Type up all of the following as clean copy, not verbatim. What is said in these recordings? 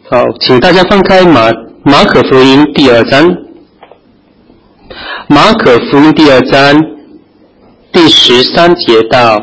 好，请大家翻开马可福音第2章。马可福音第2章第13节到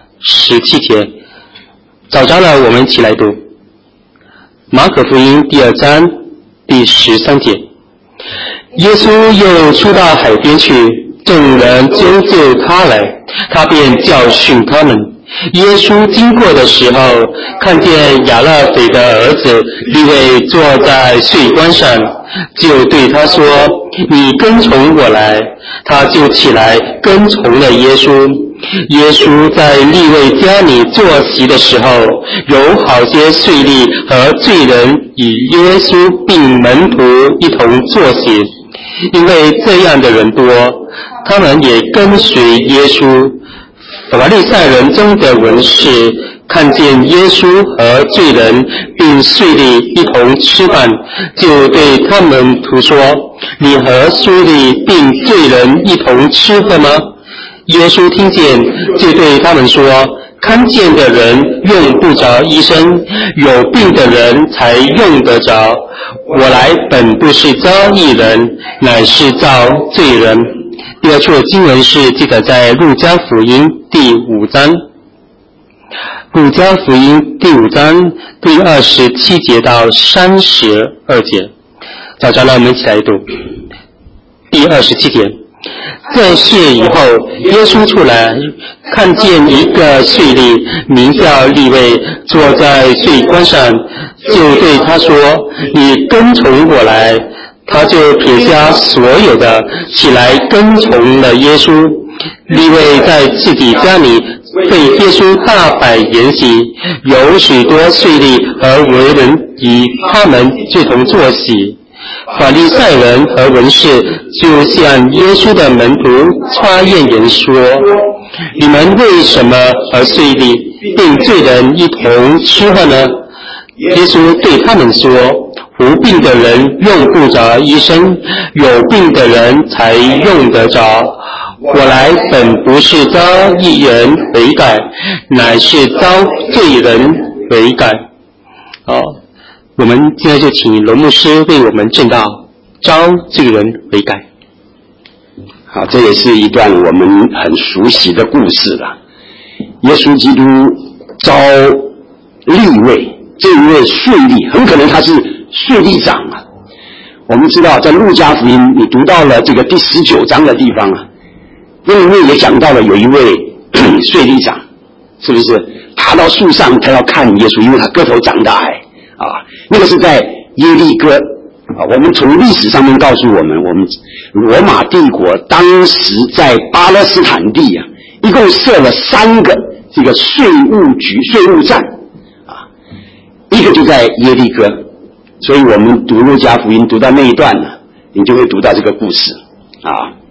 17节，找着了，我们一起来读。马可福音第2章第13节，耶稣又出到海边去，众人揪就他来，他便教训他们。耶稣经过的时候，看见亚勒斐的儿子利未坐在税关上，就对他说：“你跟从我来。”他就起来跟从了耶稣。耶稣在利未家里坐席的时候，有好些税吏和罪人与耶稣并门徒一同坐席，因为这样的人多，他们也跟随耶稣。法利赛人中的文士看见耶稣和罪人并税吏一同吃饭，就对他们徒说：“你和税吏并罪人一同吃喝吗？”耶稣听见，就对他们说：“看见的人用不着医生，有病的人才用得着。我来本不是召义人，乃是召罪人。”第二处经文是记载在路加福音第5章，路加福音第5章第27节到32节，找着了，我们一起来读。第27节，这事以后，耶稣出来，看见一个税吏，名叫利未，坐在税关上，就对他说：“你跟从我来。”他就撇下所有的，起来跟从了耶稣。利未在自己家里对耶稣大摆筵席，有许多税吏和为人与他们一同坐席。法利赛人和文士就向耶稣的门徒插怨言说：“你们为什么和税吏并罪人一同吃喝呢？”耶稣对他们说：“无病的人用不着医生，有病的人才用得着。我来本不是召义人悔改，乃是召罪人悔改。”好，我们现在就请罗牧师为我们证道召罪人悔改。 好，这也是一段我们很熟悉的故事了。耶稣基督召利未，这一位税吏，很可能他是税吏长啊。我们知道在路加福音你读到了这个第19章的地方啊，那里面也讲到了有一位税吏长，是不是爬到树上他要看耶稣，因为他个头长得矮啊。那个是在耶利哥啊。我们从历史上面告诉我们罗马帝国当时在巴勒斯坦地啊，一共设了3个这个税务局、税务站啊，一个就在耶利哥。所以我们读路加福音读到那一段呢，你就会读到这个故事啊。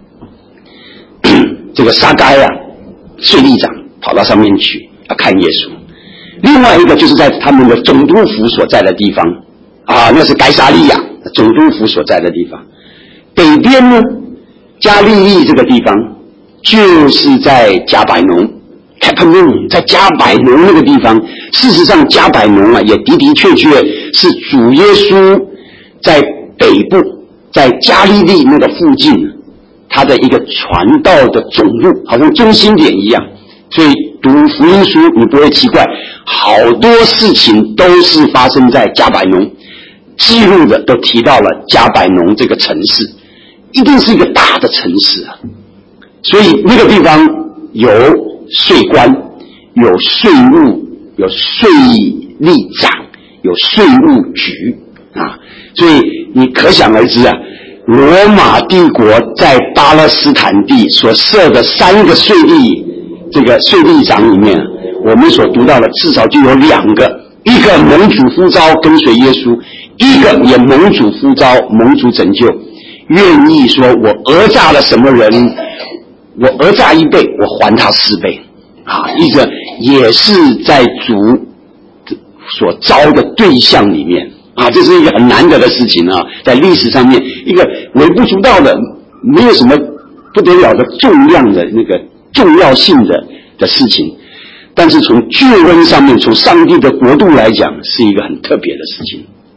这个撒该啊，税吏长跑到上面去要看耶稣。另外一个就是在他们的总督府所在的地方啊，那是该撒利亚总督府所在的地方。北边呢，加利利这个地方就是在加百农 Capernaum， 在加百农那个地方。事实上加百农啊，也的的确确是主耶稣在北部，在加利利那个附近他的一个传道的总路，好像中心点一样。所以读福音书你不会奇怪，好多事情都是发生在加百农，记录的都提到了加百农这个城市，一定是一个大的城市啊。所以那个地方有税官，有税务，有税吏长，有税务局啊。所以你可想而知啊，罗马帝国在巴勒斯坦地所设的3个税吏，这个税吏长里面，我们所读到的至少就有2个，一个蒙主呼召跟随耶稣，一个也蒙主呼召蒙主拯救，愿意说我讹诈了什么人，我讹诈1倍，我还他4倍啊。一个也是在主所招的对象里面啊，这是一个很难得的事情啊，在历史上面一个微不足道的，没有什么不得了的重量的那个重要性的事情，但是从救恩上面，从上帝的国度来讲，是一个很特别的事情。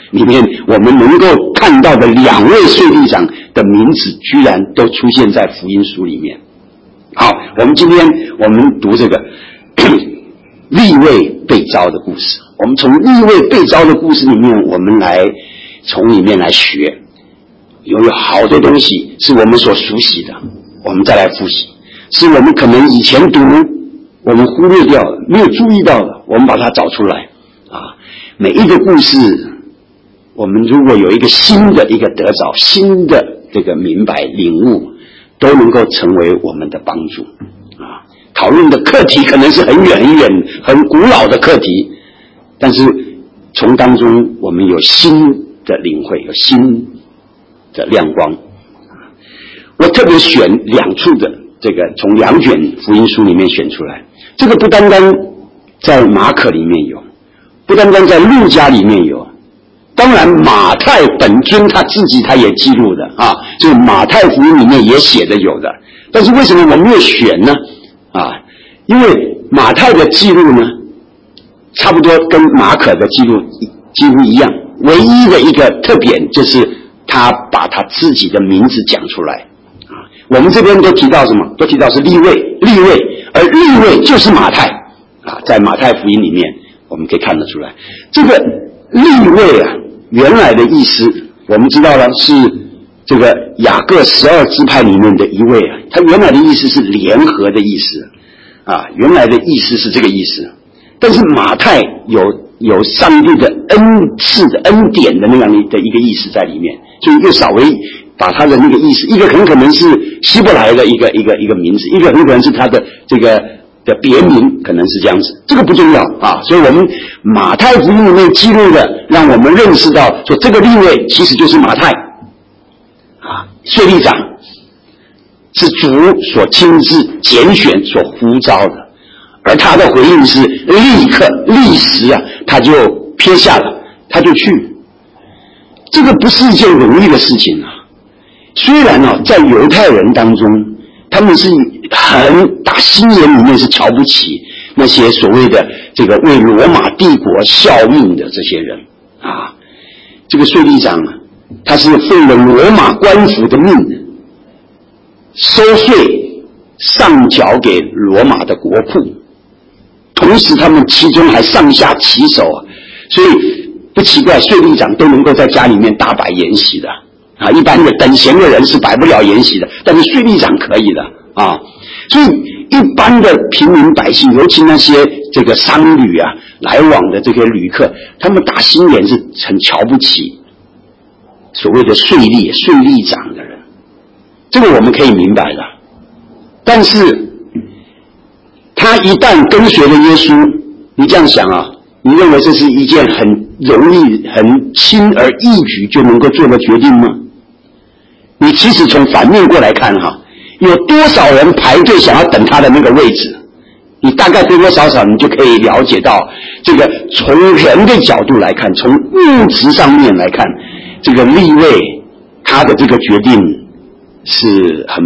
里面，我们能够看到的2位税吏长的名字，居然都出现在福音书里面。好，今天我们读这个利未被召的故事。我们从利未被召的故事里面，我们从里面来学，有好多东西是我们所熟悉的，我们再来复习，是我们可能以前读我们忽略掉的，没有注意到的，我们把它找出来啊。每一个故事，我们如果有一个新的一个得着，新的这个明白领悟，都能够成为我们的帮助啊。讨论的课题可能是很远很远、很古老的课题，但是从当中我们有新的领会，有新的亮光。我特别选2处的这个，从2卷福音书里面选出来。这个不单单在马可里面有，不单单在路加里面有，当然马太本尊他自己他也记录的啊，就马太福音里面也写的有的。但是为什么我没有选呢？啊，因为马太的记录呢，差不多跟马可的记录几乎一样，唯一的一个特点就是他把他自己的名字讲出来啊。我们这边都提到什么？都提到是利未，而利未就是马太啊，在马太福音里面我们可以看得出来，这个利未啊，原来的意思我们知道了，是这个雅各12支派里面的一位啊，他原来的意思是联合的意思啊，原来的意思是这个意思。但是马太有上帝的恩赐的恩典的那样的一个意思在里面，所以又稍微把他的那个意思，一个很可能是希伯来的一个名字，一个很可能是他的这个的别名，可能是这样子，这个不重要啊。所以我们马太福音里面记录的，让我们认识到说这个利未其实就是马太啊，税吏长是主所亲自拣选所呼召的，而他的回应是立时啊，他就撇下了，他就去。这个不是一件容易的事情啊。虽然啊，在犹太人当中，他们是很打心眼里面是瞧不起那些所谓的这个为罗马帝国效命的这些人啊。这个税吏长啊，他是奉了罗马官府的命，收税上缴给罗马的国库，同时他们其中还上下其手啊，所以不奇怪税吏长都能够在家里面大摆筵席的啊，一般的等闲的人是摆不了筵席的，但是税吏长可以的啊。所以一般的平民百姓，尤其那些这个商旅啊来往的这些旅客，他们打心眼是很瞧不起所谓的税吏长的人，这个我们可以明白的。但是他一旦跟随了耶稣，你这样想啊，你认为这是一件很容易、很轻而易举就能够做的决定吗？你其实从反面过来看哈，有多少人排队想要等他的那个位置，你大概多多少少你就可以了解到，这个从人的角度来看，从物质上面来看，这个利未他的这个决定是很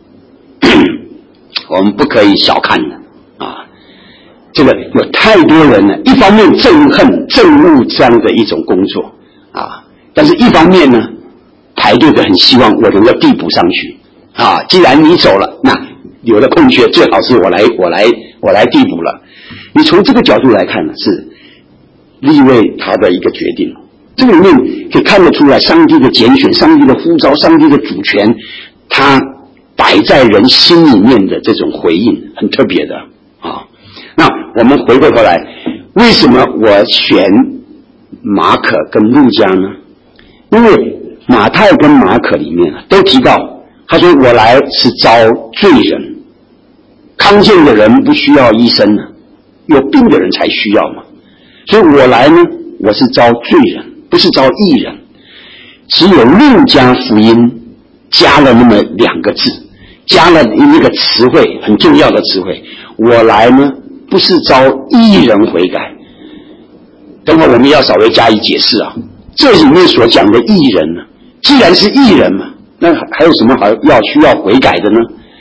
我们不可以小看的啊。这个有太多人呢，一方面憎恨憎恶这样的一种工作啊，但是一方面呢，排队的很希望我能够递补上去啊。既然你走了，那有了空缺，最好是我来递补了。你从这个角度来看呢，是利未他的一个决定。这个里面可以看得出来，上帝的拣选、上帝的呼召、上帝的主权，他摆在人心里面的这种回应，很特别的啊。那我们回过头来，为什么我选马可跟路加呢？因为马太跟马可里面都提到，他说我来是招罪人，康健的人不需要医生呢，有病的人才需要嘛。所以我来呢，我是招罪人，不是招义人。只有路加福音加了那么2个字，加了一个词汇，很重要的词汇。我来呢，不是招义人悔改。等会我们要稍微加以解释啊。这里面所讲的义人呢，既然是义人嘛，那还有什么需要悔改的呢？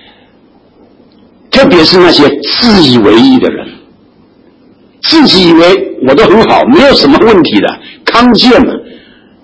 特别是那些自以为义的人，自己以为我都很好，没有什么问题的，康健嘛，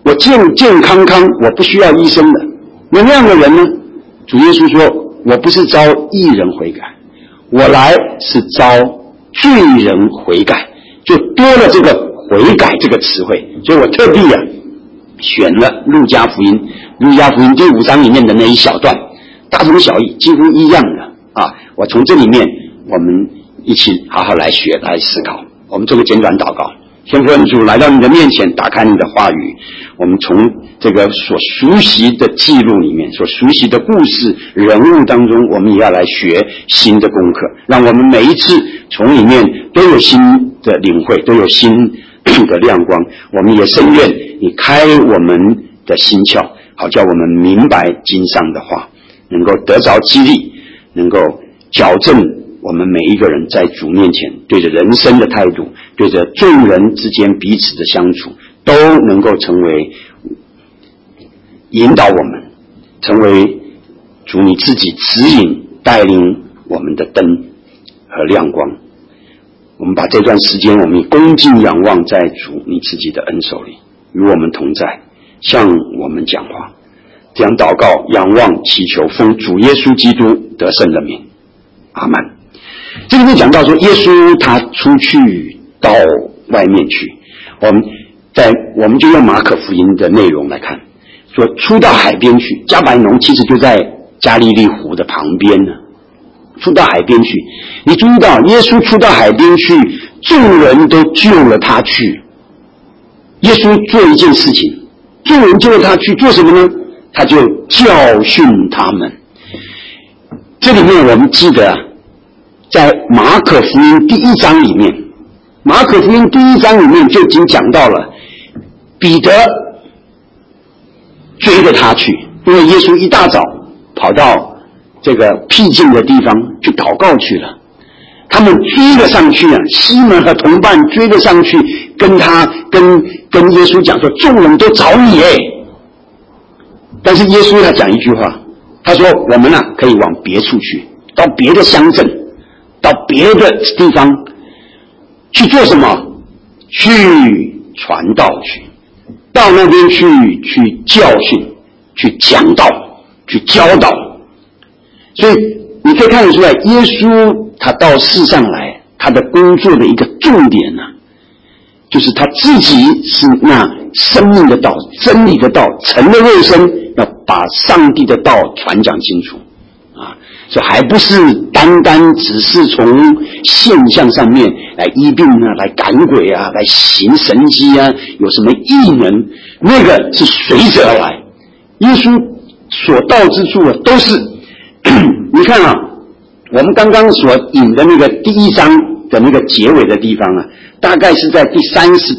我健健康康，我不需要医生的。那样的人呢？主耶稣说，我不是招义人悔改，我来是招罪人悔改，就多了这个悔改这个词汇。所以我特地选了路加福音第5章里面的那一小段，大同小异，几乎一样的啊。我从这里面我们一起好好来学来思考。我们做个简短祷告。天父恩主，来到你的面前，打开你的话语，我们从这个所熟悉的记录里面，所熟悉的故事人物当中，我们也要来学新的功课，让我们每一次从里面都有新的领会，都有新的亮光。我们也深愿你开我们的心窍，好叫我们明白经上的话，能够得着激励，能够矫正我们每一个人在主面前对着人生的态度，对着众人之间彼此的相处，都能够成为引导我们，成为主你自己指引带领我们的灯和亮光。我们把这段时间我们恭敬仰望在主你自己的恩手里，与我们同在，向我们讲话。这样祷告仰望祈求，奉主耶稣基督得胜的名，阿们。这里面讲到说，耶稣他出去到外面去，我们就用马可福音的内容来看，说出到海边去，加百农其实就在加利利湖的旁边呢。出到海边去，你注意到耶稣出到海边去，众人都救了他去。耶稣做一件事情，众人救了他去做什么呢？他就教训他们。这里面我们记得在马可福音第1章里面，马可福音第1章里面就已经讲到了彼得追着他去，因为耶稣一大早跑到这个僻静的地方去祷告去了。他们追了上去西门和同伴追了上去，跟耶稣讲说，众人都找你但是耶稣他讲一句话，他说我们可以往别处去，到别的乡镇，到别的地方去做什么？去传道去，到那边去教训，去讲道，去教导。所以你可以看得出来，耶稣他到世上来，他的工作的一个重点就是他自己是那生命的道、真理的道，成了肉身，要把上帝的道传讲清楚所以还不是单单只是从现象上面来医病来赶鬼来行神迹有什么异能，那个是随之而来。耶稣所到之处都是你看我们刚刚所引的那个第1章的那个结尾的地方大概是在第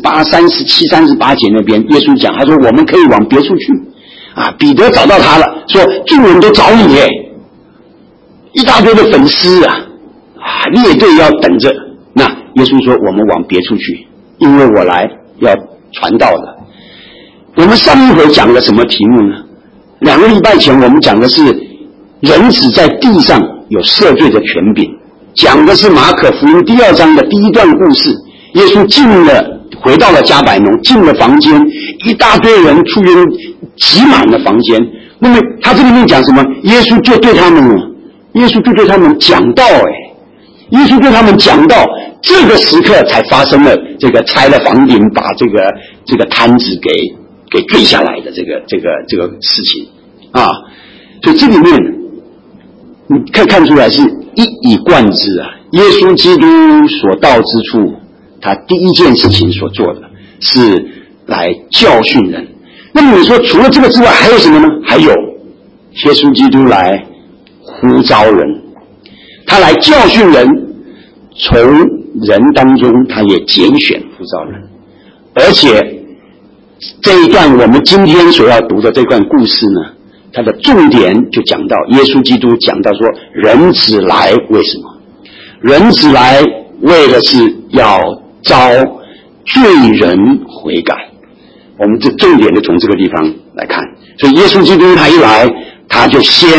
37、38节那边，耶稣讲，他说我们可以往别处去彼得找到他了，说众人都找你一大堆的粉丝列队要等着。那耶稣说我们往别处去，因为我来要传道的。我们上一回讲了什么题目呢？2个礼拜前我们讲的是人子在地上有赦罪的权柄，讲的是马可福音第2章的第1段故事。耶稣回到了加百农，进了房间，一大堆人出院挤满了房间。那么他这里面讲什么？耶稣就对他们讲道耶稣对他们讲道，这个时刻才发生了这个拆了房顶把这个摊子给坠下来的这个事情所以这里面你可以看出来是一以贯之耶稣基督所到之处，他第一件事情所做的是来教训人。那么你说除了这个之外还有什么呢？还有耶稣基督来呼召人，他来教训人，从人当中他也拣选呼召人。而且这一段我们今天所要读的这段故事呢，它的重点就讲到耶稣基督讲到说，人子来为什么？人子来为的是要招罪人悔改。我们这重点就从这个地方来看。所以耶稣基督他一来，他就先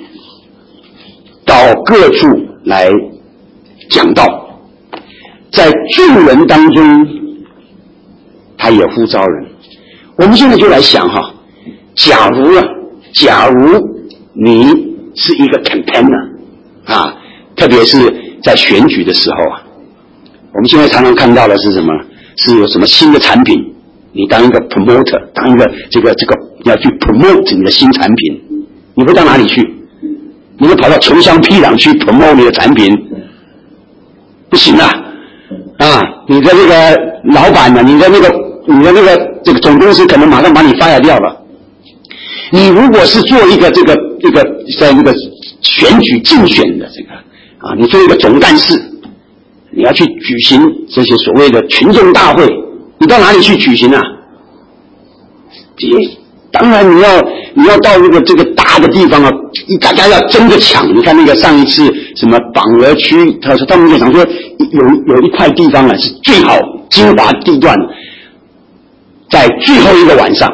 到各处来讲道，在众人当中他也呼召人。 我们现在就来想哈，假如你是一个 campaigner 啊，特别是在选举的时候啊，我们现在常常看到的是什么？是有什么新的产品，你当一个 promoter， 当一个这个要去 promote 你的新产品，你会到哪里去？你会跑到穷乡僻壤去 promote 你的产品？不行啊！你的这个老板呢，你的这个总公司可能马上把你 fire 掉了。你如果是做一个这个在那个选举竞选的这个你做一个总干事，你要去举行这些所谓的群众大会，你到哪里去举行啊？当然你要到这个大的地方啊，大家要争着抢。你看那个上一次什么榜鹅区，他们就想说有一块地方啊是最好精华地段，在最后一个晚上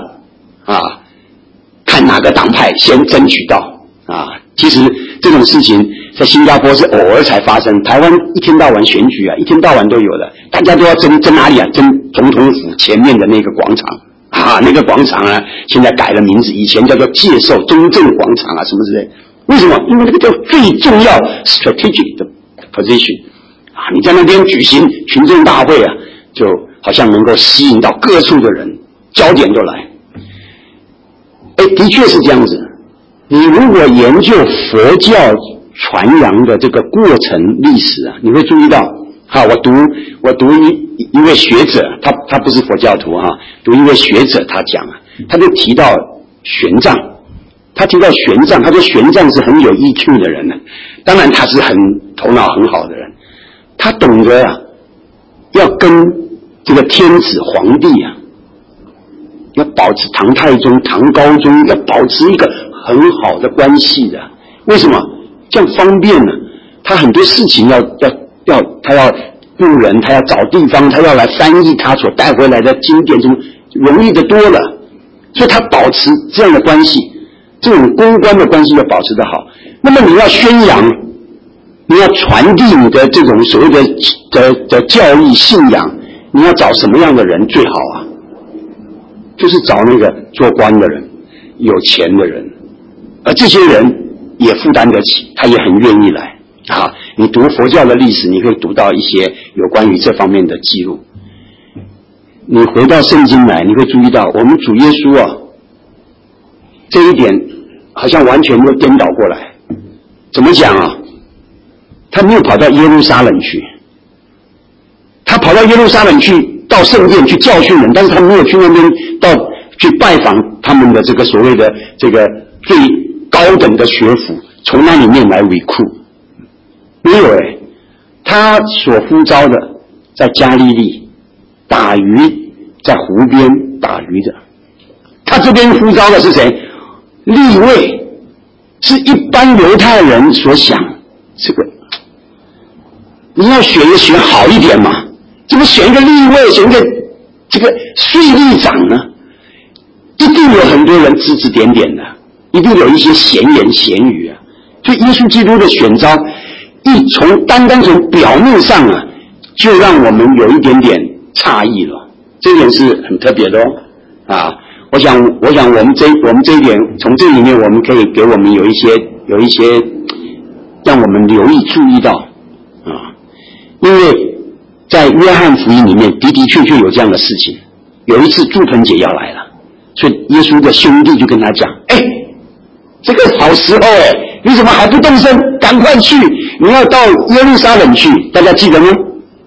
看哪个党派先争取到其实这种事情在新加坡是偶尔才发生，台湾一天到晚选举一天到晚都有的，大家都要争哪里啊？争总统府前面的那个广场那个广场现在改了名字，以前叫做介寿中正广场什么之类。为什么？因为这个叫最重要 strategic 的 position 你在那边举行群众大会就好像能够吸引到各处的人，焦点都来。的确是这样子。你如果研究佛教传扬的这个过程历史你会注意到我读一位学者，他不是佛教徒读一位学者，他讲他就提到玄奘，他说玄奘是很有 EQ 的人当然他是很头脑很好的人，他懂得要跟这个天子皇帝要保持唐太宗唐高宗要保持一个很好的关系的。为什么？这样方便呢？他很多事情他要雇人，他要找地方，他要来翻译他所带回来的经典，就容易的多了。所以他保持这样的关系，这种公关的关系要保持得好。那么你要宣扬，你要传递你的这种所谓的教义信仰，你要找什么样的人最好就是找那个做官的人，有钱的人，而这些人也负担得起，他也很愿意来你读佛教的历史，你会读到一些有关于这方面的记录。你回到圣经来，你会注意到我们主耶稣这一点好像完全都颠倒过来。怎么讲他没有跑到耶路撒冷去，他跑到耶路撒冷去到圣殿去教训人，但是他没有去那边去拜访他们的这个所谓的这个最高等的学府，从那里面来 recruit。没有他所呼召的在加利利打鱼，在湖边打鱼的。他这边呼召的是谁？利未，是一般犹太人所想，这个你要选也选好一点嘛，这个选一个利未，选一个这个税吏长呢，一定有很多人指指点点的，一定有一些闲言闲语所以耶稣基督的选召单单从表面上就让我们有一点点诧异了，这点是很特别的我想我们这一点从这里面我们可以给我们有一些让我们留意注意到因为在约翰福音里面的确有这样的事情。有一次住棚节要来了，所以耶稣的兄弟就跟他讲这个好时候你怎么还不动身？赶快去，你要到耶路撒冷去，大家记得吗？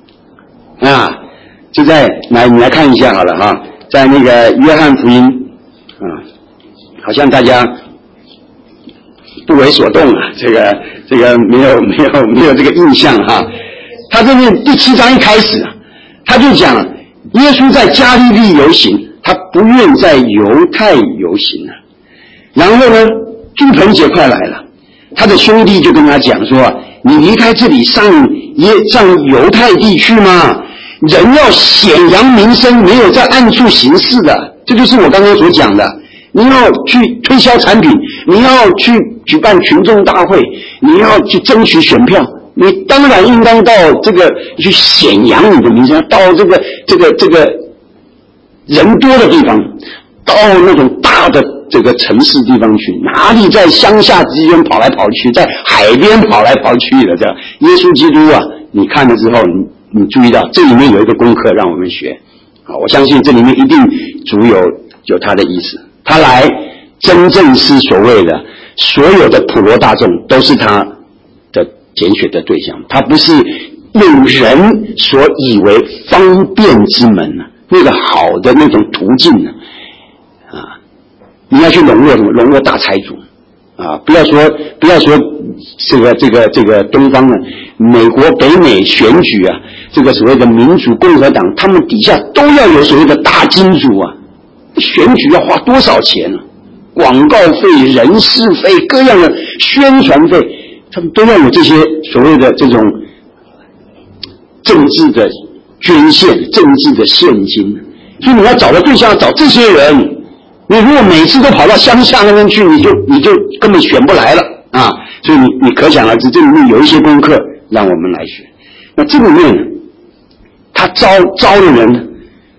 就在你来看一下好了在那个约翰福音好像大家不为所动这个没有这个印象他这边第7章一开始他就讲耶稣在加利利游行，他不愿在犹太游行然后呢住棚节快来了，他的兄弟就跟他讲说你离开这里上犹太地区吗？人要显扬名声，没有在暗处行事的。这就是我刚刚所讲的，你要去推销产品，你要去举办群众大会，你要去争取选票，你当然应当到这个去显扬你的名声，到这个人多的地方。 到那种大的这个城市地方去，哪里在乡下之间跑来跑去，在海边跑来跑去的这样。耶稣基督啊，你看了之后，你注意到这里面有一个功课让我们学啊，我相信这里面一定主有他的意思。他来真正是所谓的所有的普罗大众都是他的拣选的对象，他不是用人所以为方便之门啊，那个好的那种途径呢啊，你要去笼络大财主啊，不要说这个东方呢，美国北美选举啊，这个所谓的民主共和党，他们底下都要有所谓的大金主啊，选举要花多少钱啊？广告费、人事费、各样的宣传费，他们都要有这些所谓的这种政治的捐献、政治的现金。所以你要找的对象要找这些人。你如果每次都跑到乡下那边去，你就根本选不来了啊！所以你可想而知，这里面有一些功课让我们来学。那这里面呢，他招的人呢，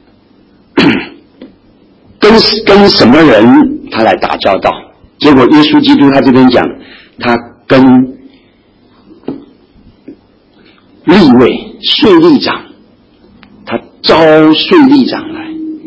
跟什么人他来打交道？结果耶稣基督他这边讲，他跟利未税吏长，他招税吏长来。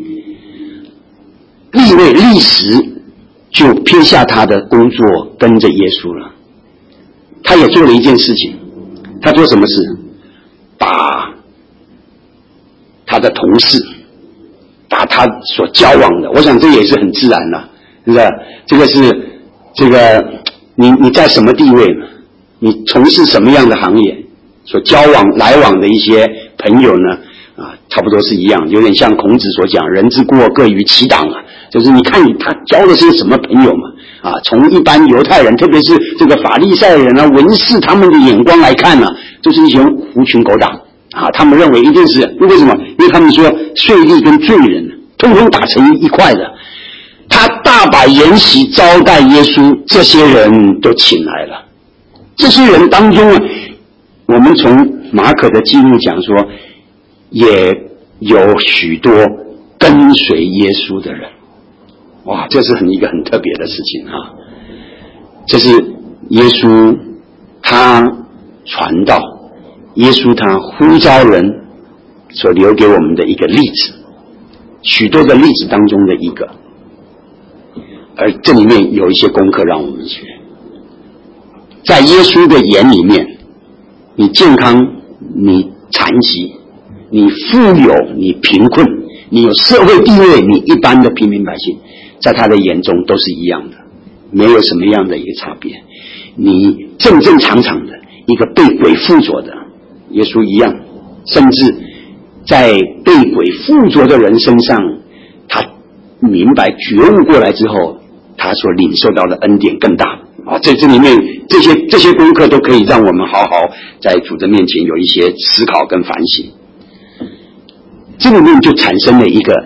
利未立时就撇下他的工作跟着耶稣了。他也做了一件事情，他做什么事？把他的同事，把他所交往的，我想这也是很自然的，是不是？这个你在什么地位呢？你从事什么样的行业，所交往来往的一些朋友呢？啊，差不多是一样，有点像孔子所讲，人之过各于其党啊，就是你看他交的是什么朋友嘛？啊，从一般犹太人，特别是这个法利赛人啊、文士他们的眼光来看呢，都是一群狐群狗党啊，他们认为一定是为什么？因为他们说税吏跟罪人通通打成一块的。他大摆筵席招待耶稣，这些人都请来了。这些人当中啊，我们从马可的记录讲说，也有许多跟随耶稣的人。哇，这是一个很特别的事情啊！这是耶稣他传道，耶稣他呼召人所留给我们的一个例子，许多的例子当中的一个。而这里面有一些功课让我们学。在耶稣的眼里面，你健康，你残疾，你富有，你贫困，你有社会地位，你一般的平民百姓，在他的眼中都是一样的，没有什么样的一个差别。你正正常常的一个被鬼附着的，耶稣一样，甚至在被鬼附着的人身上，他明白觉悟过来之后，他所领受到的恩典更大啊！这里面这些功课都可以让我们好好在主的面前有一些思考跟反省。这里面就产生了一个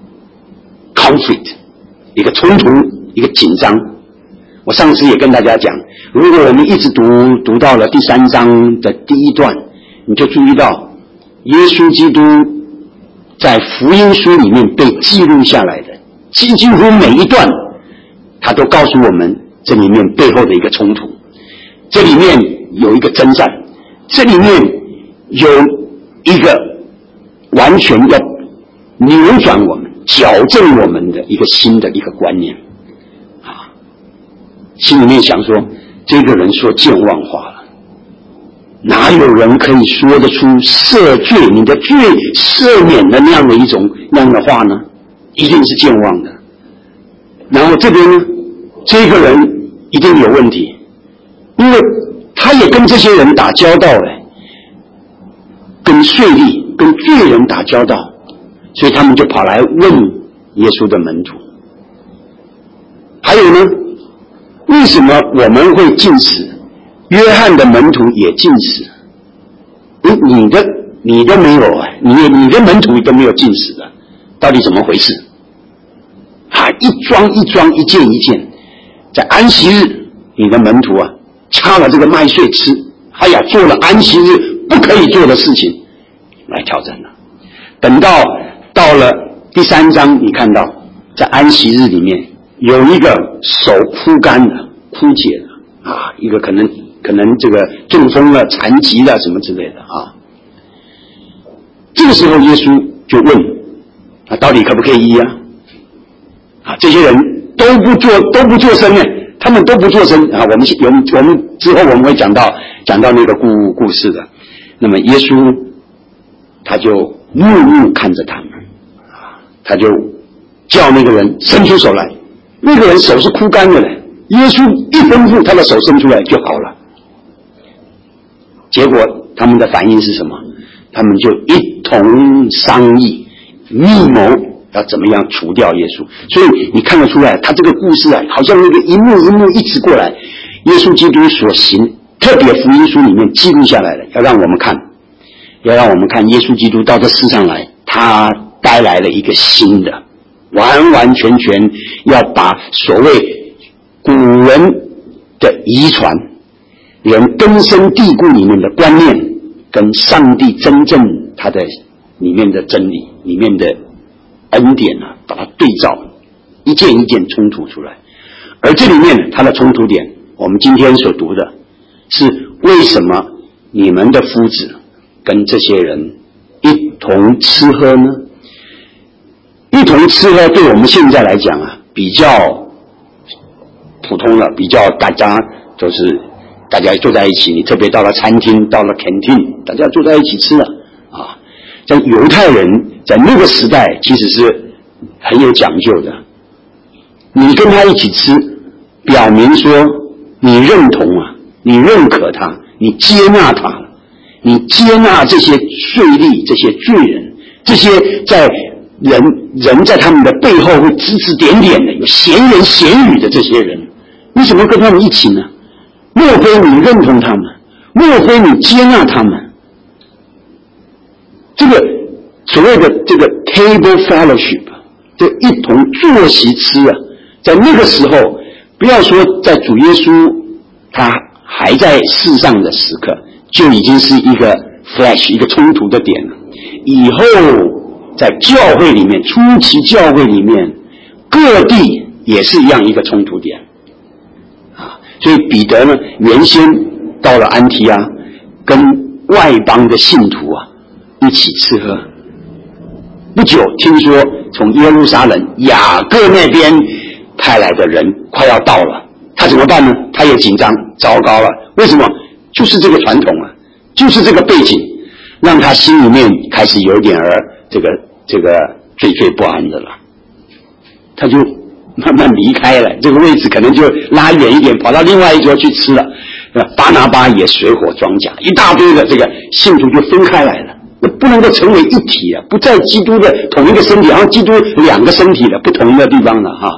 conflict， 一个冲突，一个紧张。我上次也跟大家讲，如果我们一直读到了第3章的第1段，你就注意到耶稣基督在福音书里面被记录下来的几乎每一段，他都告诉我们这里面背后的一个冲突，这里面有一个征战，这里面有一个完全要扭转我们、矫正我们的一个新的一个观念啊！心里面想说，这个人说健忘话了，哪有人可以说得出赦罪、你的罪赦免的那样的话呢？一定是健忘的。然后这边呢，这个人一定有问题，因为他也跟这些人打交道跟税吏、跟罪人打交道，所以他们就跑来问耶稣的门徒。还有呢，为什么我们会禁食？约翰的门徒也禁食，你都没有啊，你的门徒都没有禁食的，到底怎么回事？一桩一桩，一件一件，在安息日，你的门徒啊，掐了这个麦穗吃，做了安息日不可以做的事情，来挑战了。等到了第3章，你看到在安息日里面有一个手枯干的、枯竭的啊，一个可能这个中风了、残疾了什么之类的啊。这个时候耶稣就问啊，到底可不可以医啊？啊，这些人都不做声呢，他们都不做声啊。我们之后我们会讲到那个故事的。那么耶稣他就怒目看着他们啊，他就叫那个人伸出手来，那个人手是枯干的嘞。耶稣一吩咐，他的手伸出来就好了。结果他们的反应是什么？他们就一同商议密谋要怎么样除掉耶稣。所以你看得出来，他这个故事啊，好像那个一幕一幕一直过来，耶稣基督所行，特别福音书里面记录下来的，要让我们看耶稣基督到这世上来，他带来了一个新的，完完全全要把所谓古人的遗传，人根深蒂固里面的观念，跟上帝真正他的里面的真理、里面的恩典啊，把它对照，一件一件冲突出来。而这里面它的冲突点，我们今天所读的是为什么你们的夫子跟这些人一同吃喝呢？一同吃喝对我们现在来讲啊，比较普通了，比较大家坐在一起，你特别到了餐厅，到了 canteen， 大家坐在一起吃了啊。像犹太人在那个时代其实是很有讲究的，你跟他一起吃，表明说你认同啊，你认可他，你接纳他，你接纳这些税吏、这些罪人，这些在人在他们的背后会指指点点的，有闲言闲语的这些人，为什么跟他们一起呢？莫非你认同他们？莫非你接纳他们？这个所谓的这个 table fellowship， 这一同坐席吃啊，在那个时候，不要说在主耶稣他还在世上的时刻，就已经是一个 flash 一个冲突的点了。以后在教会里面，初期教会里面，各地也是一样一个冲突点。所以彼得呢，原先到了安提阿，跟外邦的信徒啊一起吃喝。不久，听说从耶路撒冷雅各那边派来的人快要到了，他怎么办呢？他也紧张，糟糕了！为什么？就是这个传统啊，就是这个背景，让他心里面开始有点这个惴不安的了。他就慢慢离开了这个位置，可能就拉远一点，跑到另外一桌去吃了。巴拿巴也水火装甲，一大堆的这个信徒就分开来了，那不能够成为一体啊，不在基督的同一个身体，然后基督两个身体的不同的地方了哈。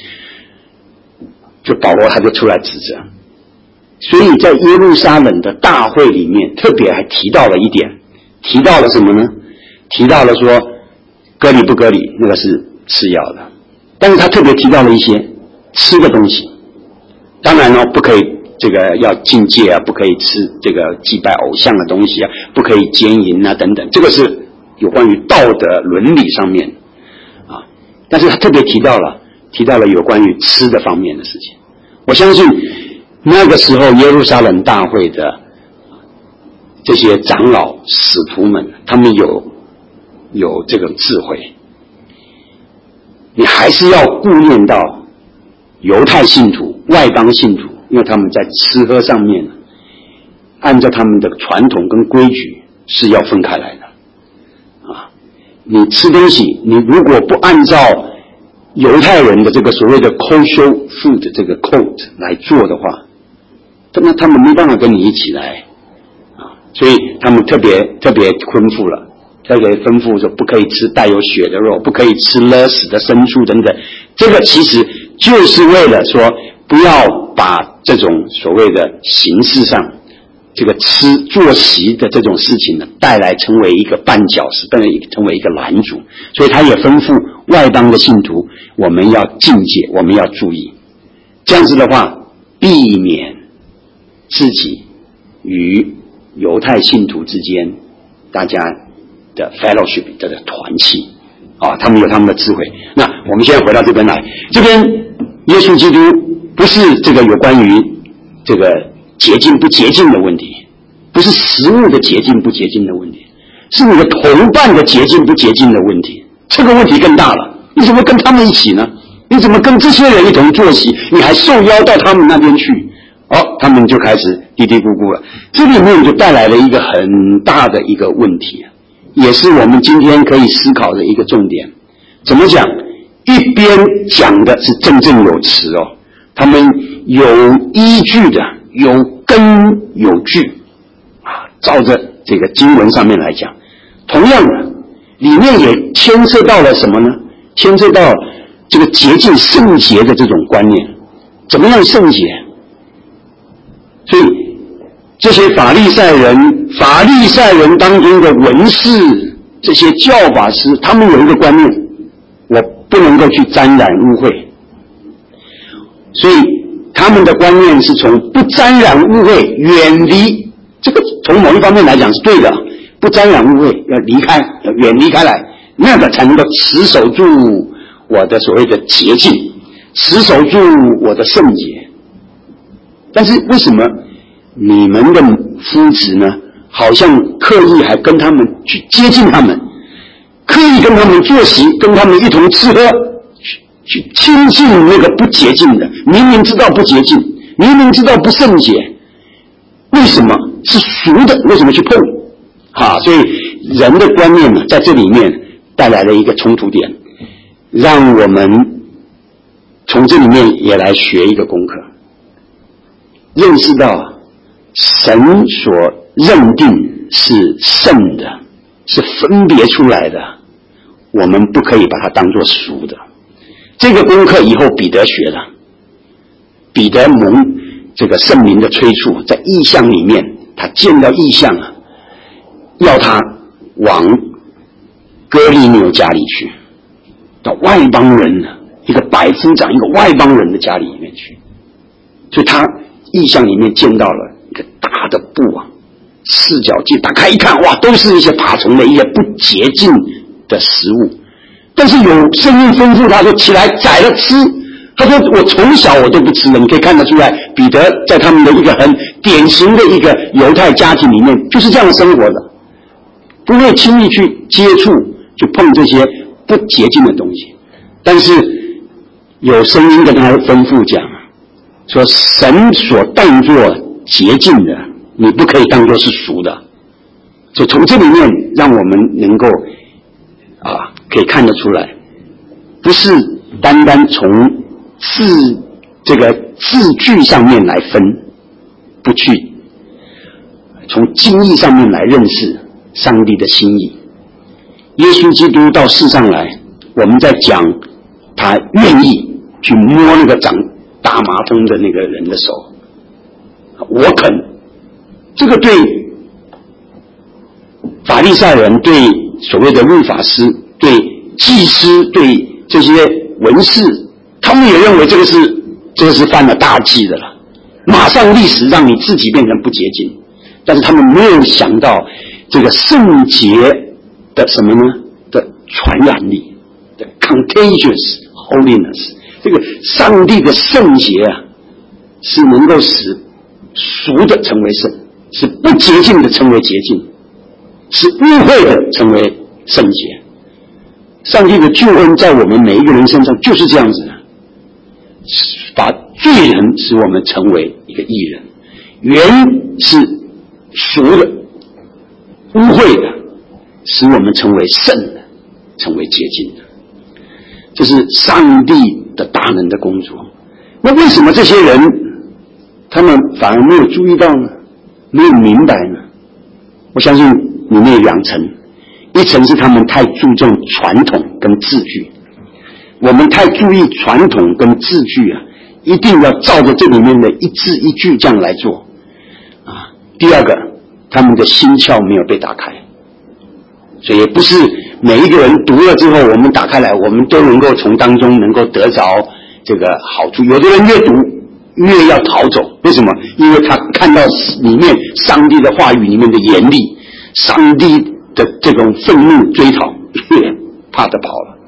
就保罗他就出来指责，所以在耶路撒冷的大会里面，特别还提到了一点，提到了什么呢？提到了说割礼不割礼，那个是次要的。但是他特别提到了一些吃的东西，当然呢，不可以这个要禁戒啊，不可以吃这个祭拜偶像的东西啊，不可以奸淫啊等等，这个是有关于道德伦理上面啊。但是他特别提到了有关于吃的方面的事情。我相信那个时候耶路撒冷大会的这些长老使徒们，他们有这个智慧。你还是要顾念到犹太信徒、外邦信徒，因为他们在吃喝上面，按照他们的传统跟规矩是要分开来的啊。你吃东西，你如果不按照犹太人的这个所谓的 kosher food 这个 code 来做的话，那他们没办法跟你一起来啊。所以他们特别吩咐了。特别吩咐说不可以吃带有血的肉，不可以吃勒死的牲畜等等。这个其实就是为了说不要把这种所谓的形式上这个坐席的这种事情呢带来成为一个绊脚石，成为一个拦阻。所以他也吩咐外邦的信徒，我们要禁戒，我们要注意，这样子的话避免自己与犹太信徒之间大家的 fellowship 的团契啊，他们有他们的智慧。那我们现在回到这边来，这边耶稣基督不是这个有关于这个洁净不洁净的问题，不是食物的洁净不洁净的问题，是你的同伴的洁净不洁净的问题。这个问题更大了，你怎么跟他们一起呢？你怎么跟这些人一同坐席？你还受邀到他们那边去？他们就开始嘀嘀咕咕了。这里面就带来了一个很大的一个问题，也是我们今天可以思考的一个重点。怎么讲？一边讲的是振振有词他们有依据的，有根有据照着这个经文上面来讲。同样的，里面也牵涉到了什么呢？牵涉到这个洁净圣洁的这种观念。怎么样圣洁？所以这些法利赛人当中的文士，这些教法师，他们有一个观念，我不能够去沾染污秽。所以他们的观念是从不沾染污秽，远离，这个从某一方面来讲是对的，不沾染污秽，要离开，要远离开来，那个才能够持守住我的所谓的洁净，持守住我的圣洁。但是为什么你们的夫子呢，好像刻意还跟他们去接近他们，刻意跟他们坐席，跟他们一同吃喝，去亲近那个不洁净的，明明知道不洁净，明明知道不圣洁，为什么是俗的？为什么去碰？所以人的观念呢，在这里面带来了一个冲突点，让我们从这里面也来学一个功课，认识到神所认定是圣的，是分别出来的，我们不可以把它当作俗的。这个功课以后彼得学了，彼得蒙这个圣灵的催促，在异象里面，他见到异象要他往哥利纽家里去，到外邦人一个百夫长，一个外邦人的家里面去。所以他异象里面见到了一个大的布四角界，打开一看，哇，都是一些爬虫类，一些不洁净的食物。但是有声音吩咐他说，起来宰了吃。他说我从小我都不吃的。你可以看得出来，彼得在他们的一个很典型的一个犹太家庭里面就是这样生活的，不会轻易去接触去碰这些不洁净的东西。但是有声音跟他吩咐讲说，神所当作洁净的，你不可以当作是俗的。所以从这里面让我们能够可以看得出来，不是单单从这个字句上面来分，不去从经义上面来认识上帝的心意。耶稣基督到世上来，我们在讲他愿意去摸那个长大麻风的那个人的手，我肯。这个对法利赛人，对所谓的律法师，对祭司，对这些文士，他们也认为这个是犯了大忌的了，马上立时让你自己变成不洁净。但是他们没有想到这个圣洁的什么呢？的传染力，的 contagious holiness。这个上帝的圣洁是能够使俗的成为圣，使不洁净的成为洁净，使污秽的成为圣洁。上帝的救恩在我们每一个人身上就是这样子的，把罪人使我们成为一个义人，原是俗的污秽的，使我们成为圣的，成为洁净的。这是上帝的大能的工作。那为什么这些人他们反而没有注意到呢？没有明白呢？我相信里面有两层，一层是他们太注重传统跟字句，我们太注意传统跟字句一定要照着这里面的一字一句这样来做第二个，他们的心窍没有被打开，所以也不是每一个人读了之后，我们打开来，我们都能够从当中能够得着这个好处。有的人越读越要逃走，为什么？因为他看到里面上帝的话语里面的严厉，上帝的这种愤怒追讨，越怕的跑了。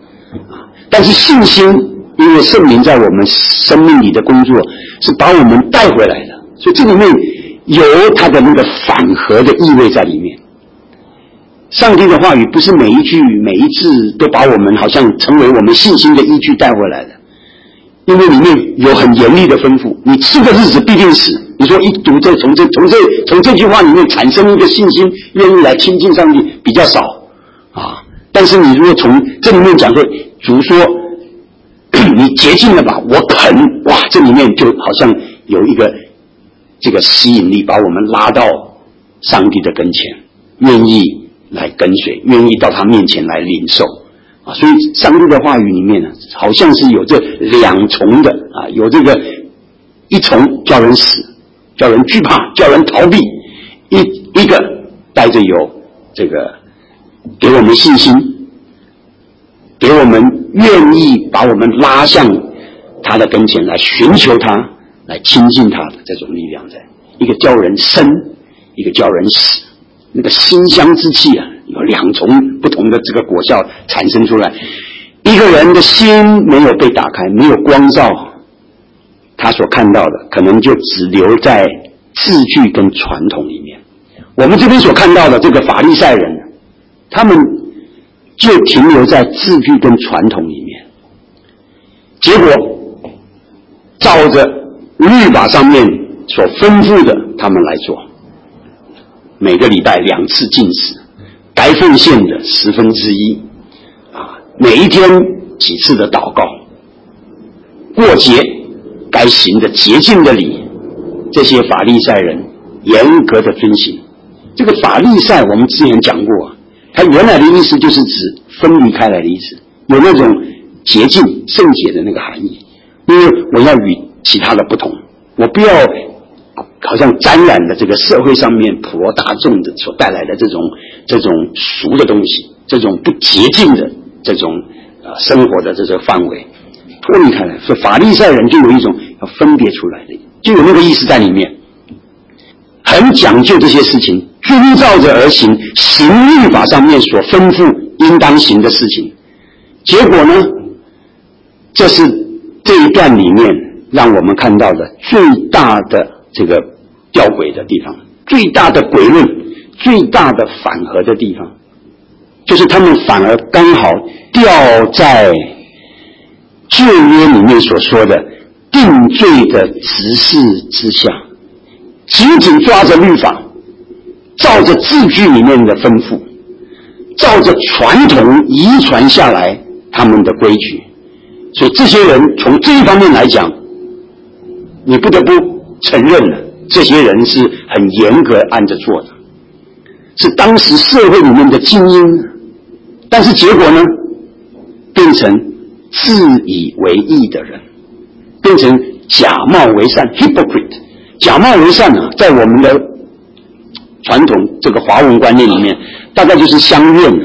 但是信心，因为圣灵在我们生命里的工作，是把我们带回来的，所以这里面有它的那个反合的意味在里面。上帝的话语不是每一句每一字都把我们好像成为我们信心的依据带回来的，因为里面有很严厉的吩咐，你这个日子必定死。你说一读从这句话里面产生一个信心，愿意来亲近上帝比较少啊。但是你如果从这里面讲说，主说你洁净了吧，我肯，哇，这里面就好像有一个这个吸引力，把我们拉到上帝的跟前，愿意来跟随，愿意到他面前来领受啊。所以上帝的话语里面呢，好像是有这两重的啊，有这个一重叫人死，叫人惧怕，叫人逃避，一个带着有这个给我们信心，给我们愿意把我们拉向他的跟前来寻求他，来亲近他的这种力量在。一个叫人生，一个叫人死，那个馨香之气啊，有两重不同的这个果效产生出来。一个人的心没有被打开，没有光照，他所看到的可能就只留在字句跟传统里面。我们这边所看到的这个法利赛人，他们就停留在字句跟传统里面，结果照着律法上面所吩咐的他们来做，每个礼拜2次禁食，该奉献的1/10啊，每一天几次的祷告，过节该行的洁净的礼，这些法利赛人严格的遵行。这个法利赛我们之前讲过，它原来的意思就是指分离开来的意思，有那种洁净圣洁的那个含义。因为我要与其他的不同，我不要好像沾染的这个社会上面普罗大众的所带来的这种俗的东西，这种不洁净的这种生活的这个范围脱离开来。所以法利赛人就有一种要分别出来的，就有那个意思在里面，很讲究这些事情，遵照着而行，行律法上面所吩咐应当行的事情。结果呢，这是这一段里面让我们看到的最大的这个吊诡的地方，最大的诡论，最大的反合的地方，就是他们反而刚好掉在旧约里面所说的定罪的执事之下，紧紧抓着律法，照着字句里面的吩咐，照着传统遗传下来他们的规矩。所以这些人从这一方面来讲，你不得不承认了，这些人是很严格按着做的，是当时社会里面的精英。但是结果呢，变成自以为义的人，变成假冒为善 hypocrite。 假冒为善啊，在我们的传统这个华文观念里面，大概就是相怨，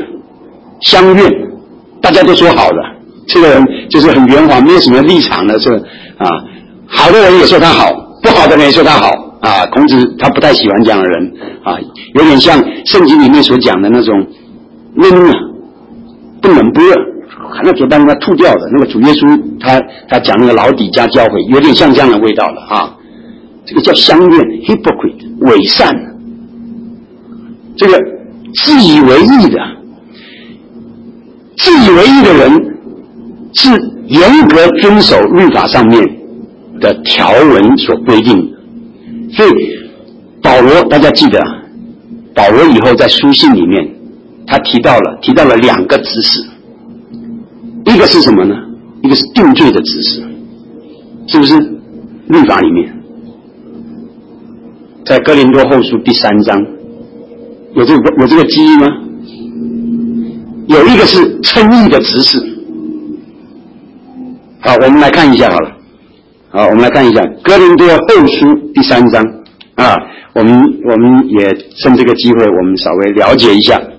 大家都说好的，这个人就是很圆滑，没有什么立场的，是啊，好的人也说他好，不好的人也说他好啊。孔子他不太喜欢这样的人啊，有点像圣经里面所讲的那种闷啊，不冷不热，含在嘴巴里面吐掉的那个主耶稣他讲那个老底家教诲，有点像这样的味道了啊。这个叫相怨 hypocrite 伪善，这个自以为义的人是严格遵守律法上面的条文所规定的。所以保罗大家记得，保罗以后在书信里面他提到了2个指示，一个是什么呢？一个是定罪的指示，是不是？律法里面在哥林多后书第3章有这个记忆吗？有一个是称义的指示。好，我们来看一下好了。好，我们来看一下哥林多后书第3章啊，我们也趁这个机会，我们稍微了解一下，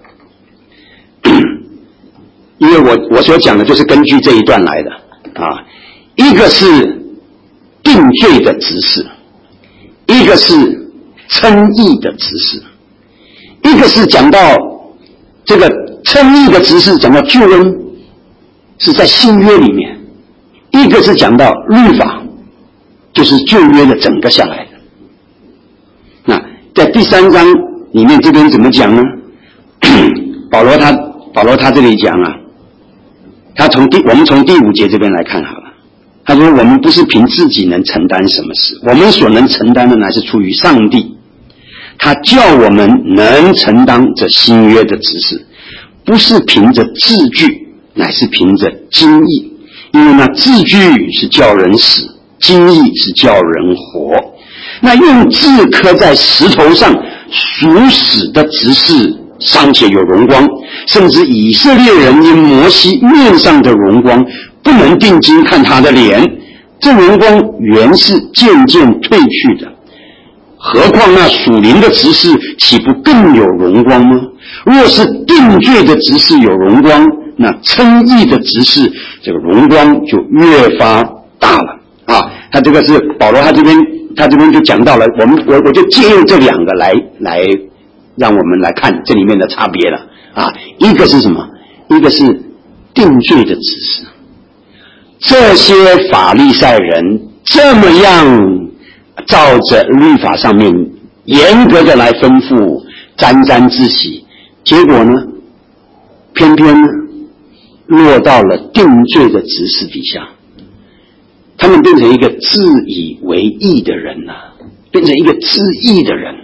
因为我所讲的就是根据这一段来的啊。一个是定罪的指示，一个是称义的指示。一个是讲到这个称义的指示，讲到救恩， 是在新约里面，一个是讲到律法，就是旧约的整个下来的。那在第3章里面这边怎么讲呢？保罗他这里讲啊，我们从第5节这边来看好了。他说我们不是凭自己能承担什么事，我们所能承担的乃是出于上帝，他叫我们能承担这新约的指示，不是凭着字句，乃是凭着经义。因为那字句是叫人死，经义是叫人活。那用字刻在石头上属死的指示尚且有荣光，甚至以色列人因摩西面上的荣光不能定睛看他的脸，这荣光原是渐渐褪去的。何况那属灵的执事岂不更有荣光吗？若是定罪的执事有荣光，那称义的执事这个荣光就越发大了啊！他这个是保罗，他这边就讲到了，我就借用这2个来让我们来看这里面的差别了啊！一个是什么？一个是定罪的执事。这些法利赛人这么样照着律法上面严格的来吩咐，沾沾自喜，结果呢，偏偏呢落到了定罪的执事底下，他们变成一个自以为义的人变成一个自义的人。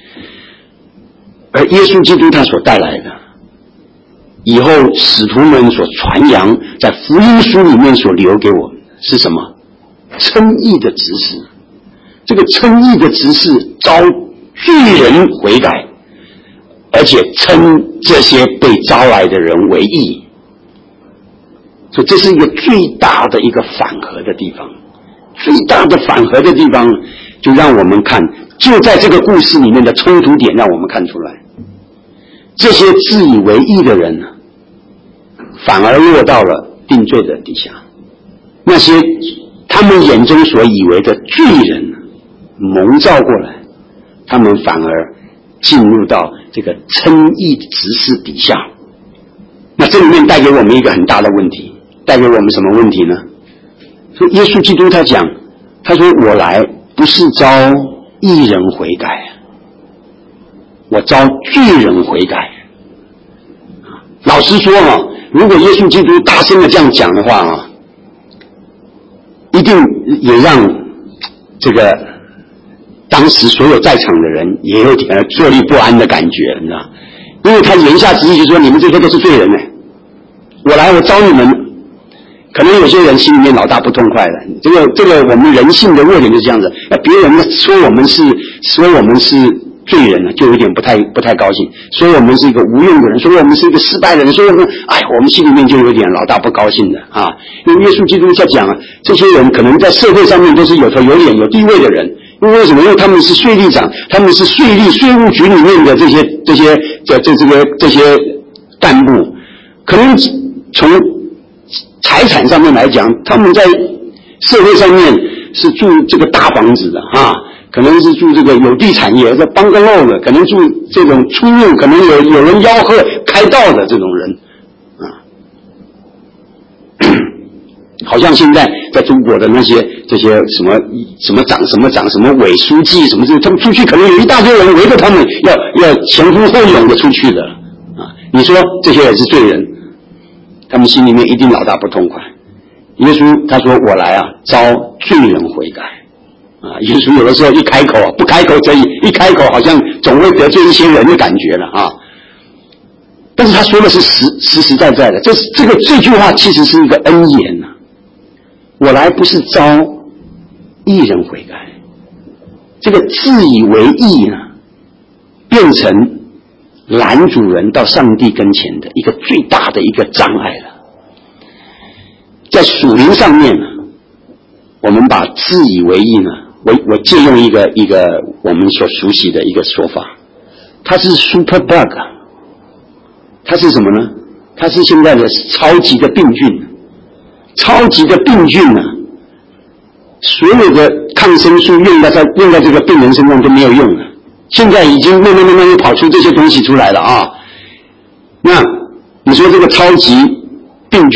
而耶稣基督他所带来的，以后使徒们所传扬，在福音书里面所留给我们的是什么？称义的执事。这个称义的执事招罪人悔改，而且称这些被招来的人为义。所以这是一个最大的一个反合的地方，最大的反合的地方就让我们看，就在这个故事里面的冲突点让我们看出来，这些自以为义的人反而落到了定罪的底下，那些他们眼中所以为的罪人蒙召过来，他们反而进入到这个称义执事底下。那这里面带给我们一个很大的问题，带给我们什么问题呢？说耶稣基督他讲，他说我来不是招义人悔改，我招罪人悔改。老实说如果耶稣基督大声的这样讲的话一定也让这个当时所有在场的人也有点坐立不安的感觉，你知道，因为他言下之意就是说，你们这些都是罪人我来我招你们。可能有些人心里面老大不痛快了，这个我们人性的弱点就是这样子，别人说我们是罪人就有点不太高兴，说我们是一个无用的人，说我们是一个失败的人，说我们心里面就有点老大不高兴的因为耶稣基督在讲这些人可能在社会上面都是有头有脸有地位的人，因为什么？因为他们是税吏长，他们是税务局里面的这些干部，可能从财产上面来讲，他们在社会上面是住这个大房子的可能是住这个有地产业在bungalow的，可能住这种出入可能有人吆喝开道的这种人好像现在在中国的那些这些什么长什么委书记什么他们出去可能有一大堆人围着他们要前呼后拥的出去的你说这些也是罪人，他们心里面一定老大不痛快。耶稣他说我来招罪人悔改耶稣有的时候一开口不开口则已，一开口好像总会得罪一些人的感觉了但是他说的是实实在在的，这句话其实是一个恩言我来不是招义人悔改，这个自以为义变成拦阻人到上帝跟前的一个最大的一个障碍了。在属灵上面我们把自以为义我借用一个我们所熟悉的一个说法，它是 super bug， 它是什么呢？它是现在的超级的病菌，超级的病菌所有的抗生素用在这个病人身上都没有用了，现在已经慢慢跑出这些东西出来了那你说这个超级病菌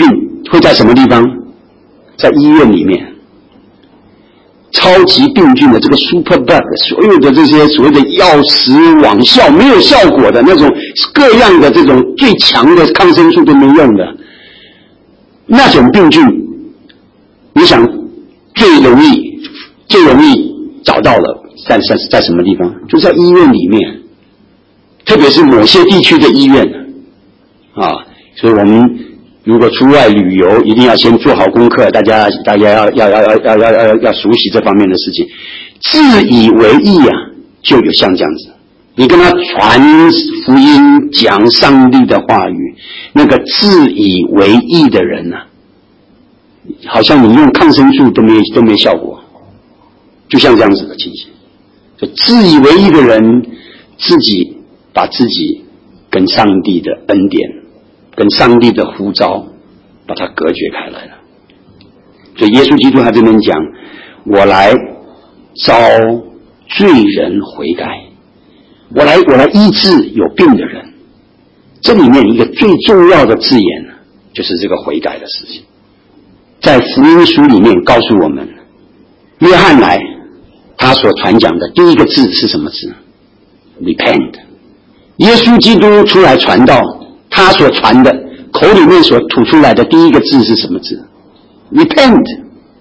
会在什么地方？在医院里面。超级病菌的这个 super bug， 所有的这些所谓的药食网效没有效果的那种各样的这种最强的抗生素都没用的那种病菌，你想最容易找到了在什么地方？就在医院里面，特别是某些地区的医院啊。所以我们如果出外旅游，一定要先做好功课，大家要熟悉这方面的事情。自以为意啊，就有像这样子，你跟他传福音，讲上帝的话语，那个自以为意的人啊，好像你用抗生素都没效果，就像这样子的情形。就自以为意的人，自己把自己跟上帝的恩典，跟上帝的呼召，把它隔绝开来了。所以耶稣基督他这边讲，我来招罪人悔改，我来医治有病的人。这里面一个最重要的字眼就是这个悔改的事情。在福音书里面告诉我们，约翰来他所传讲的第一个字是什么字？ Repent。 耶稣基督出来传道，他所传的口里面所吐出来的第一个字是什么字？ Repent。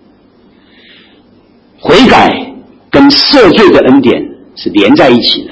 悔改跟赦罪的恩典是连在一起的。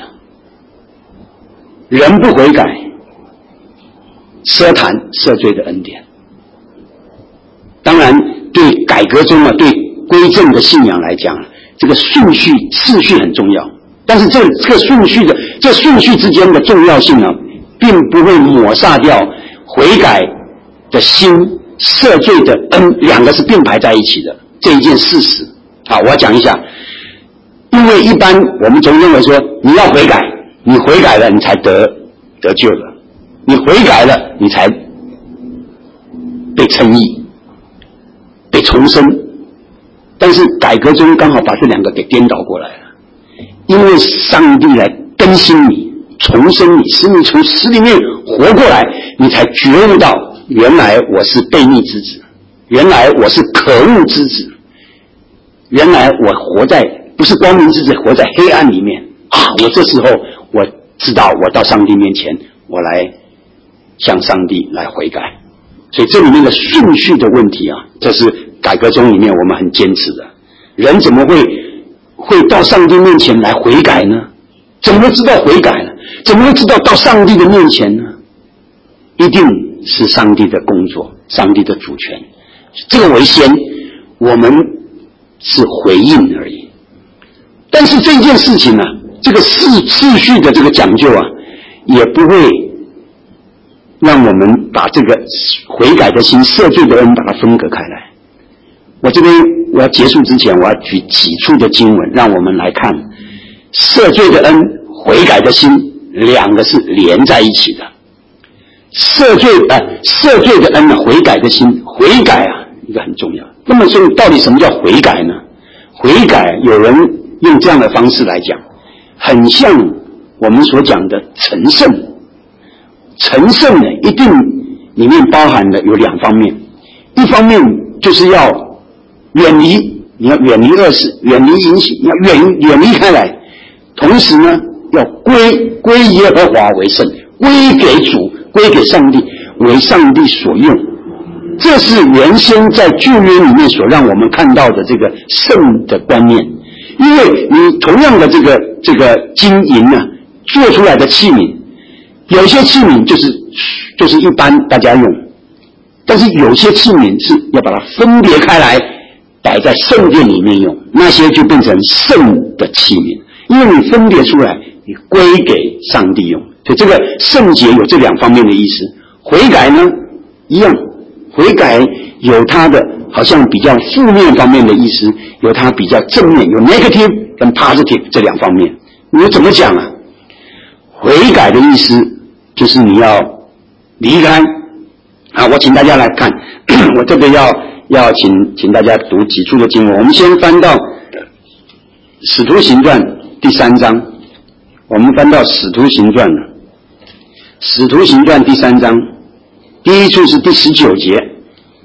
人不悔改，奢谈赦罪的恩典。当然对改革中对归正的信仰来讲，这个次序很重要，但是这个顺序之间的重要性并不会抹煞掉悔改的心、赦罪的恩，两个是并排在一起的这一件事实。好，我要讲一下。因为一般我们总认为说，你要悔改，你悔改了你才得救了，你悔改了你才被称义，被重生。但是改革中刚好把这两个给颠倒过来了。因为上帝来更新你，重生你，使你从死里面活过来，你才觉悟到原来我是悖逆之子，原来我是可恶之子，原来我活在不是光明之子，活在黑暗里面啊！我这时候我知道，我到上帝面前，我来向上帝来悔改。所以这里面的顺序的问题这是改革中里面我们很坚持的。人怎么会到上帝面前来悔改呢？怎么会知道悔改呢？怎么会知道到上帝的面前呢？一定是上帝的工作，上帝的主权。这个为先，我们是回应而已。但是这件事情这个次序的这个讲究也不会让我们把这个悔改的心、赦罪的恩把它分隔开来。我这边我要结束之前，我要举几处的经文，让我们来看赦罪的恩、悔改的心，两个是连在一起的。赦罪的恩悔改的心，悔改一个很重要。那么说，到底什么叫悔改呢？悔改有人用这样的方式来讲，很像我们所讲的成圣。成圣呢，一定里面包含的有两方面，一方面就是要你要远离恶事，远离淫行，要远离开来，同时呢，要归耶和华为圣，归给主，归给上帝，为上帝所用。这是原先在旧约里面所让我们看到的这个圣的观念。因为你同样的这个金银做出来的器皿，有些器皿就是一般大家用，但是有些器皿是要把它分别开来，摆在圣殿里面用，那些就变成圣的器皿，因为你分别出来，你归给上帝用。所以这个圣洁有这两方面的意思。悔改呢一样，悔改有它的好像比较负面方面的意思，有它比较正面，有 negative 跟 positive 这两方面。你怎么讲悔改的意思就是你要离开我请大家来看，我特别要请大家读几处的经文。我们先翻到使徒行传第3章，我们翻到使徒行传第3章，第一处是第19节，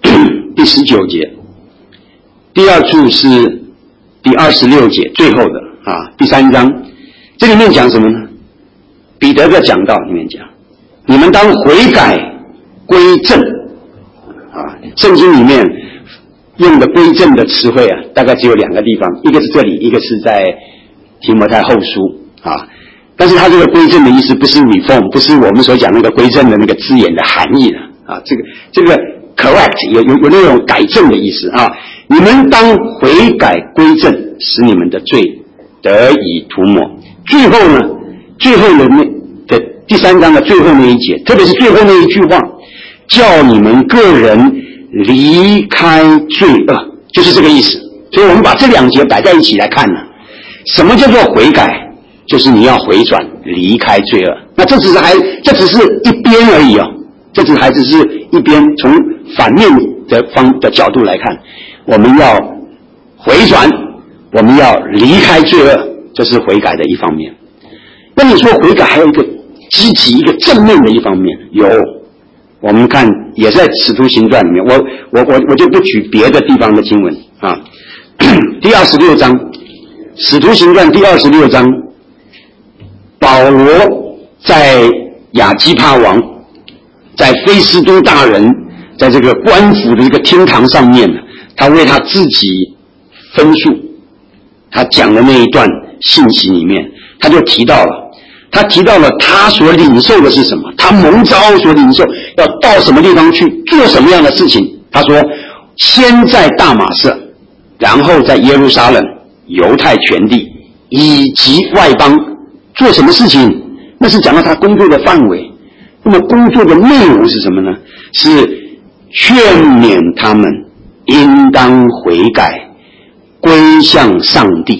第19节，第二处是第26节，最后的第3章，这里面讲什么呢？彼得的讲道里面讲，你们当悔改归正圣经里面用的归正的词汇大概只有2个地方，一个是这里，一个是在提摩太后书但是它这个归正的意思不是 reform， 不是我们所讲那个归正的那个字眼的含义这个 correct 有那种改正的意思你们当悔改归正，使你们的罪得以涂抹。最后的第3章的最后那一节，特别是最后那一句话，叫你们个人离开罪恶，就是这个意思。所以我们把这2节摆在一起来看呢，什么叫做悔改？就是你要回转，离开罪恶。那这只是一边而已这只是一边，从反面的角度来看，我们要回转，我们要离开罪恶，这是悔改的一方面。那你说悔改还有一个积极、一个正面的一方面，有，我们看也在使徒行传里面，我就不举别的地方的经文第26章，使徒行传第26章，保罗在亚基帕王，在菲斯都大人，在这个官府的一个厅堂上面，他为他自己分述，他讲的那一段信息里面，他提到了他所领受的是什么，他蒙召所领受要到什么地方去做什么样的事情。他说先在大马色，然后在耶路撒冷、犹太全地以及外邦做什么事情，那是讲到他工作的范围。那么工作的内容是什么呢？是劝勉他们应当悔改归向上帝，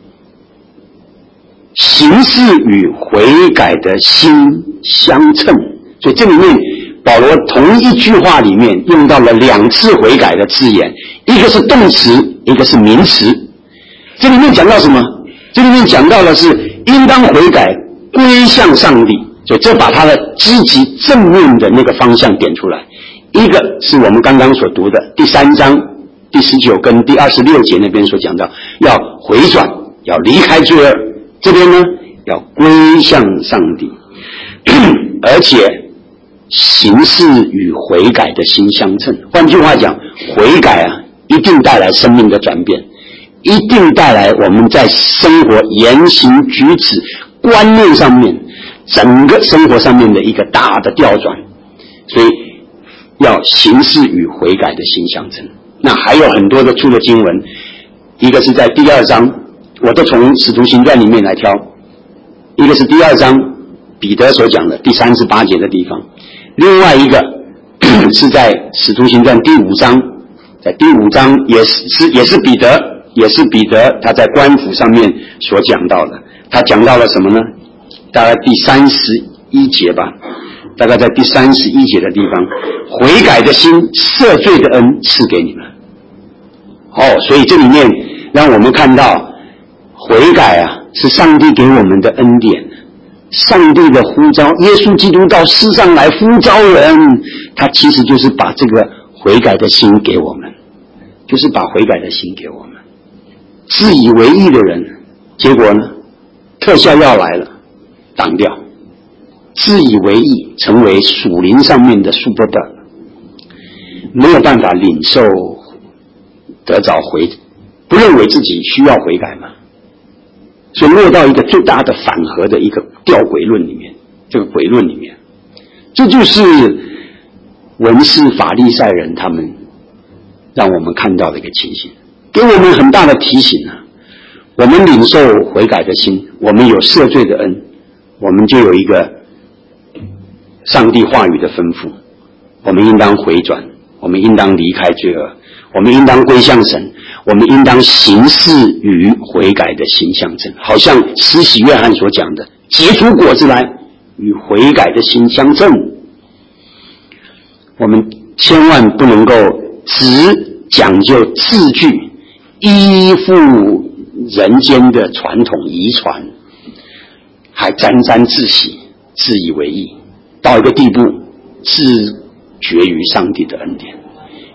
行事与悔改的心相称。所以这里面保罗同一句话里面用到了2次悔改的字眼，一个是动词，一个是名词。这里面讲到什么？这里面讲到的是应当悔改归向上帝，所以这把他的积极正面的那个方向点出来。一个是我们刚刚所读的第3章第19跟第26节那边所讲到，要回转，要离开罪恶，这边呢要归向上帝而且行事与悔改的心相称。换句话讲，悔改一定带来生命的转变，一定带来我们在生活言行举止观念上面整个生活上面的一个大的调转。所以要行事与悔改的心相称。那还有很多的处的经文，一个是在第2章，我都从使徒行传里面来挑，一个是第2章彼得所讲的第38节的地方，另外一个是在使徒行传第5章，在第5章也是彼得他在官府上面所讲到的。他讲到了什么呢？大概第31节吧，大概在第31节的地方，悔改的心赦罪的恩赐给你们。所以这里面让我们看到悔改是上帝给我们的恩典，上帝的呼召，耶稣基督到世上来呼召人，他其实就是把这个悔改的心给我们，就是把悔改的心给我们。自以为义的人，结果呢，特效药来了，挡掉。自以为义，成为属灵上面的 super， 没有办法领受得着不认为自己需要悔改嘛，所以落到一个最大的反合的一个吊诡论里面，这个诡论里面，这就是文士法利赛人他们让我们看到的一个情形，给我们很大的提醒我们领受悔改的心，我们有赦罪的恩，我们就有一个上帝话语的吩咐，我们应当回转，我们应当离开罪恶，我们应当归向神，我们应当行事与悔改的心相称。好像施洗约翰所讲的，结出果子来，与悔改的心相称。我们千万不能够只讲究字句，依附人间的传统遗传，还沾沾自喜，自以为义，到一个地步自绝于上帝的恩典。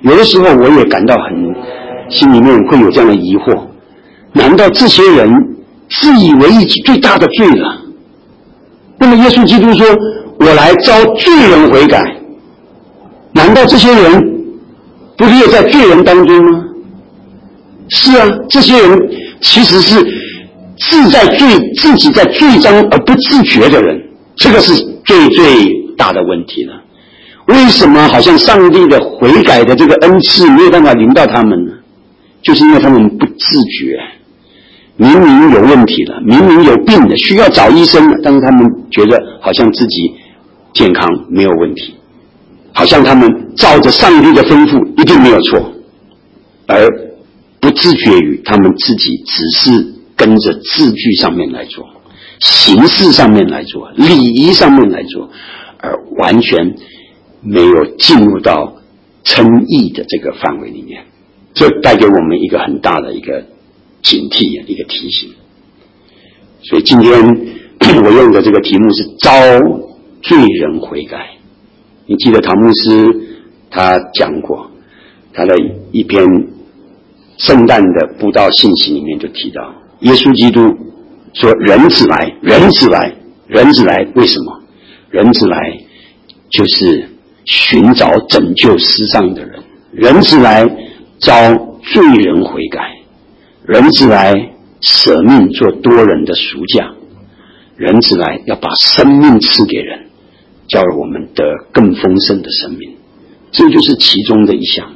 有的时候我也感到心里面会有这样的疑惑，难道这些人自以为自己最大的罪了？那么耶稣基督说，我来招罪人悔改，难道这些人不列在罪人当中吗？是啊，这些人其实是自己在罪中而不自觉的人，这个是最大的问题了。为什么好像上帝的悔改的这个恩赐没有办法临到他们呢？就是因为他们不自觉，明明有问题了，明明有病的，需要找医生了，但是他们觉得好像自己健康没有问题，好像他们照着上帝的吩咐一定没有错，而不自觉于他们自己只是跟着字句上面来做，形式上面来做，礼仪上面来做，而完全没有进入到称义的这个范围里面。这带给我们一个很大的一个警惕，一个提醒。所以今天我用的这个题目是招罪人悔改。你记得唐牧师他讲过，他的一篇圣诞的布道信息里面就提到，耶稣基督说人子来，人子来，人子来，为什么？人子来就是寻找拯救世上的人，人子来招罪人悔改，人子来舍命做多人的赎价，人子来要把生命赐给人，叫我们得更丰盛的生命，这就是其中的一项。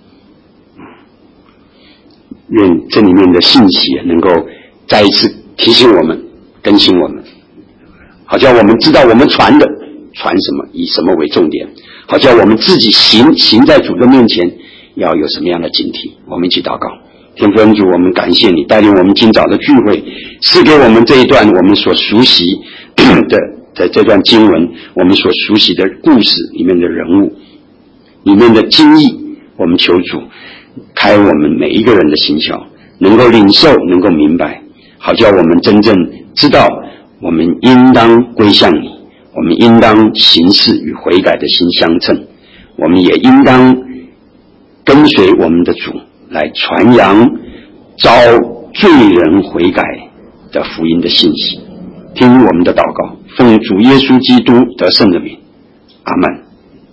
愿这里面的信息能够再一次提醒我们，更新我们，好叫我们知道我们传什么，以什么为重点，好叫我们自己行在主的面前要有什么样的警惕。我们一起祷告。天父恩主，我们感谢你带领我们今早的聚会，赐给我们这一段我们所熟悉的，在这段经文我们所熟悉的故事里面的人物里面的经义，我们求主开我们每一个人的心窍，能够领受，能够明白，好叫我们真正知道我们应当归向你，我们应当行事与悔改的心相称，我们也应当跟随我们的主来传扬招罪人悔改的福音的信息。听我们的祷告，奉主耶稣基督得胜的名，阿们。